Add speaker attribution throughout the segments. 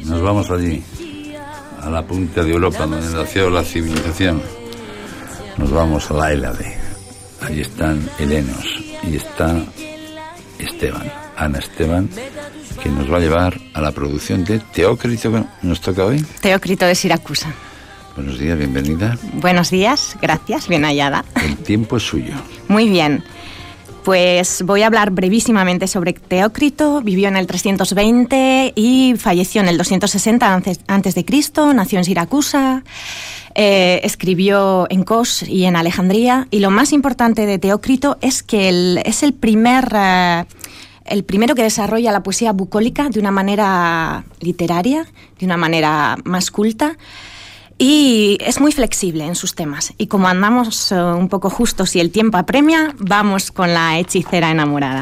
Speaker 1: Nos vamos allí, a la punta de Europa, donde nació la civilización. Nos vamos a la Hélade. Allí están helenos y está Esteban, Ana Esteban, que nos va a llevar a la producción de Teócrito, que nos toca hoy.
Speaker 2: Teócrito de Siracusa.
Speaker 1: Buenos días, bienvenida.
Speaker 2: Buenos días, gracias, bien hallada.
Speaker 1: El tiempo es suyo.
Speaker 2: Muy bien. Pues voy a hablar brevísimamente sobre Teócrito. Vivió en el 320 y falleció en el 260 antes de Cristo. Nació en Siracusa, escribió en Kos y en Alejandría. Y lo más importante de Teócrito es que es el primero que desarrolla la poesía bucólica de una manera literaria, de una manera más culta. Y es muy flexible en sus temas. Y como andamos un poco justos y el tiempo apremia, vamos con la hechicera enamorada.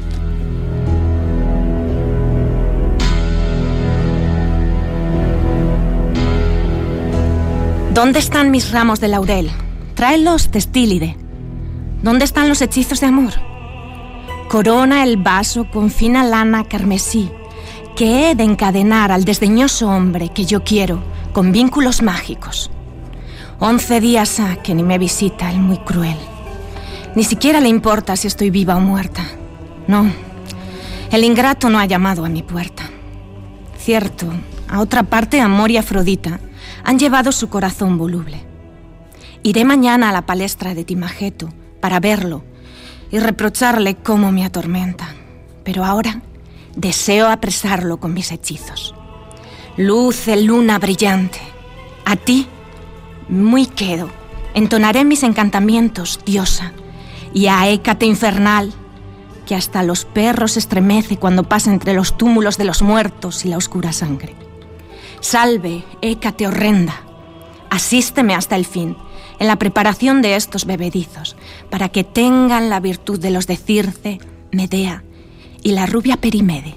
Speaker 2: ¿Dónde están mis ramos de laurel? Tráelos, Testílide. ¿Dónde están los hechizos de amor? Corona el vaso con fina lana carmesí, que he de encadenar al desdeñoso hombre que yo quiero, con vínculos mágicos. 11 días ha que ni me visita el muy cruel. Ni siquiera le importa si estoy viva o muerta. No, el ingrato no ha llamado a mi puerta. Cierto, a otra parte Amor y Afrodita han llevado su corazón voluble. Iré mañana a la palestra de Timageto para verlo y reprocharle cómo me atormenta. Pero ahora deseo apresarlo con mis hechizos. Luce luna brillante, a ti muy quedo, entonaré mis encantamientos, diosa, y a Hécate infernal, que hasta los perros estremece cuando pasa entre los túmulos de los muertos y la oscura sangre. Salve, Hécate horrenda, asísteme hasta el fin, en la preparación de estos bebedizos, para que tengan la virtud de los de Circe, Medea y la rubia Perimede.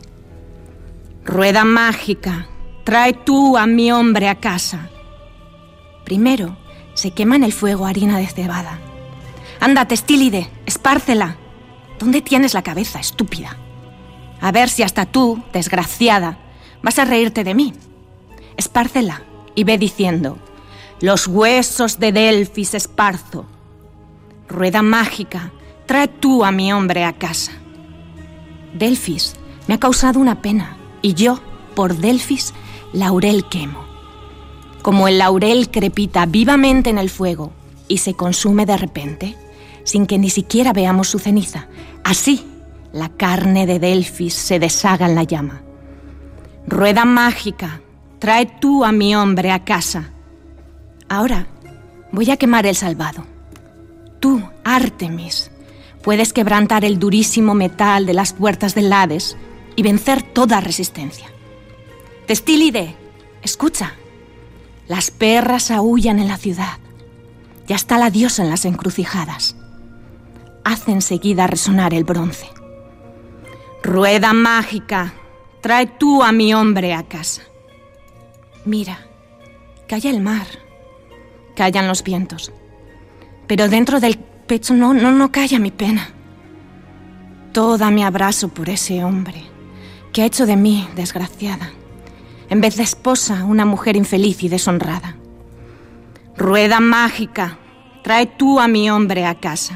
Speaker 2: Rueda mágica, trae tú a mi hombre a casa. Primero se quema en el fuego harina de cebada. Anda, Testílide, espárcela. ¿Dónde tienes la cabeza, estúpida? A ver si hasta tú, desgraciada, vas a reírte de mí. Espárcela y ve diciendo: los huesos de Delfis esparzo. Rueda mágica, trae tú a mi hombre a casa. Delfis me ha causado una pena, y yo, por Delfis, laurel quemo. Como el laurel crepita vivamente en el fuego y se consume de repente, sin que ni siquiera veamos su ceniza, así la carne de Delfis se deshaga en la llama. Rueda mágica, trae tú a mi hombre a casa. Ahora voy a quemar el salvado. Tú, Artemis, puedes quebrantar el durísimo metal de las puertas del Hades y vencer toda resistencia. Testílide, escucha. Las perras aúllan en la ciudad. Ya está la diosa en las encrucijadas. Haz enseguida resonar el bronce. Rueda mágica, trae tú a mi hombre a casa. Mira, calla el mar, callan los vientos, pero dentro del pecho no calla mi pena. Toda mi abrazo por ese hombre que ha hecho de mí desgraciada. En vez de esposa, una mujer infeliz y deshonrada. Rueda mágica, trae tú a mi hombre a casa.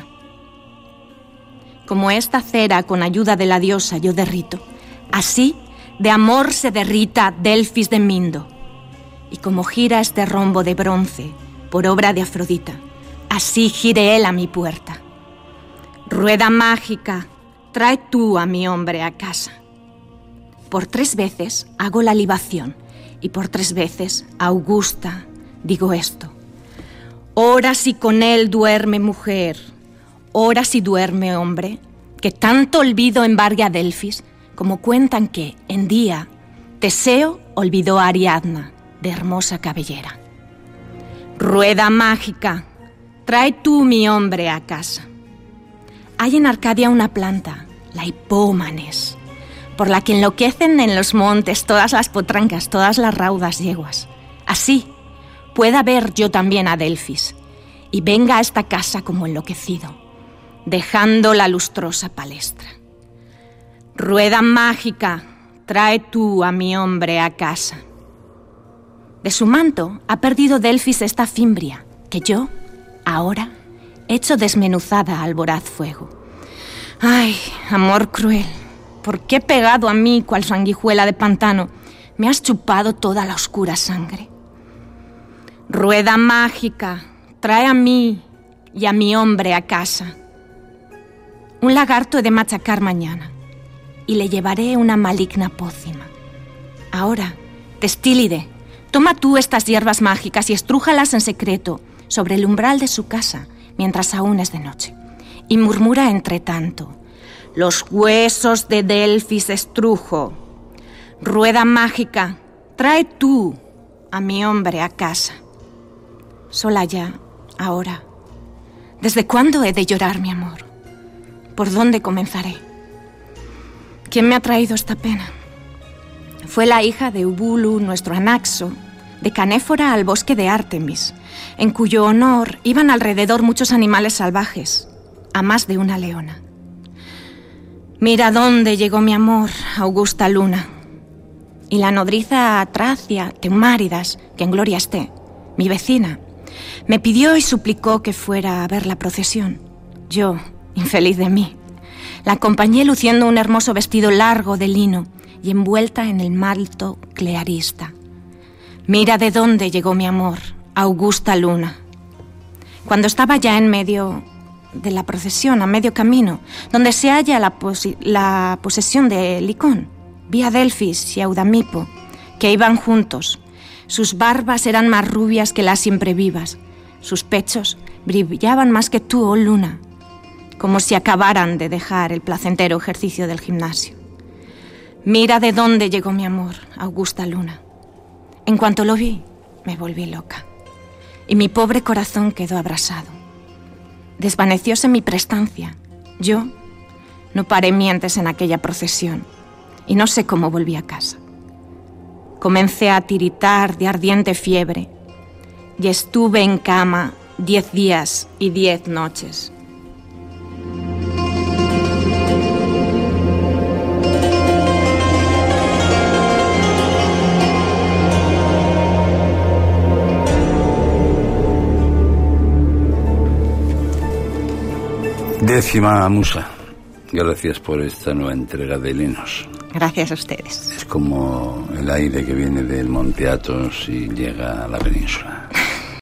Speaker 2: Como esta cera con ayuda de la diosa yo derrito, así de amor se derrita Delfis de Mindo. Y como gira este rombo de bronce por obra de Afrodita, así gire él a mi puerta. Rueda mágica, trae tú a mi hombre a casa. Por 3 veces hago la libación y por 3 veces, Augusta, digo esto. Ora si con él duerme mujer, ora si duerme hombre, que tanto olvido embargue a Delfis, como cuentan que, en día, Teseo olvidó a Ariadna, de hermosa cabellera. Rueda mágica, trae tú mi hombre a casa. Hay en Arcadia una planta, la hipómanes, por la que enloquecen en los montes todas las potrancas, todas las raudas yeguas. Así pueda ver yo también a Delfis, y venga a esta casa como enloquecido, dejando la lustrosa palestra. Rueda mágica, trae tú a mi hombre a casa. De su manto ha perdido Delfis esta fimbria, que yo, ahora, echo desmenuzada al voraz fuego. ¡Ay, amor cruel! ¿Por qué pegado a mí, cual sanguijuela de pantano, me has chupado toda la oscura sangre? Rueda mágica, trae a mí y a mi hombre a casa. Un lagarto he de machacar mañana y le llevaré una maligna pócima. Ahora, Testílide, toma tú estas hierbas mágicas y estrújalas en secreto sobre el umbral de su casa mientras aún es de noche. Y murmura entre tanto: los huesos de Delfis estrujo. Rueda mágica, trae tú a mi hombre a casa. Sola ya, ahora. ¿Desde cuándo he de llorar, mi amor? ¿Por dónde comenzaré? ¿Quién me ha traído esta pena? Fue la hija de Ubulu, nuestro Anaxo, de Canéfora al bosque de Artemis, en cuyo honor iban alrededor muchos animales salvajes, a más de una leona. Mira dónde llegó mi amor, augusta luna. Y la nodriza Tracia Teumáridas, que en gloria esté, mi vecina, me pidió y suplicó que fuera a ver la procesión. Yo, infeliz de mí, la acompañé luciendo un hermoso vestido largo de lino y envuelta en el manto clearista. Mira de dónde llegó mi amor, augusta luna. Cuando estaba ya en medio de la procesión, a medio camino, donde se halla la posesión de Licón, vi a Delfis y a Eudamipo, que iban juntos. Sus barbas eran más rubias que las siempre vivas. Sus pechos brillaban más que tú, oh luna, como si acabaran de dejar el placentero ejercicio del gimnasio. Mira de dónde llegó mi amor, augusta luna. En cuanto lo vi, me volví loca, y mi pobre corazón quedó abrasado. Desvanecióse mi prestancia. Yo no paré mientes en aquella procesión, y no sé cómo volví a casa. Comencé a tiritar de ardiente fiebre, y estuve en cama 10 días y 10 noches.
Speaker 1: Décima musa, gracias por esta nueva entrega de Helenos.
Speaker 2: Gracias a ustedes.
Speaker 1: Es como el aire que viene del Monte Athos y llega a la península.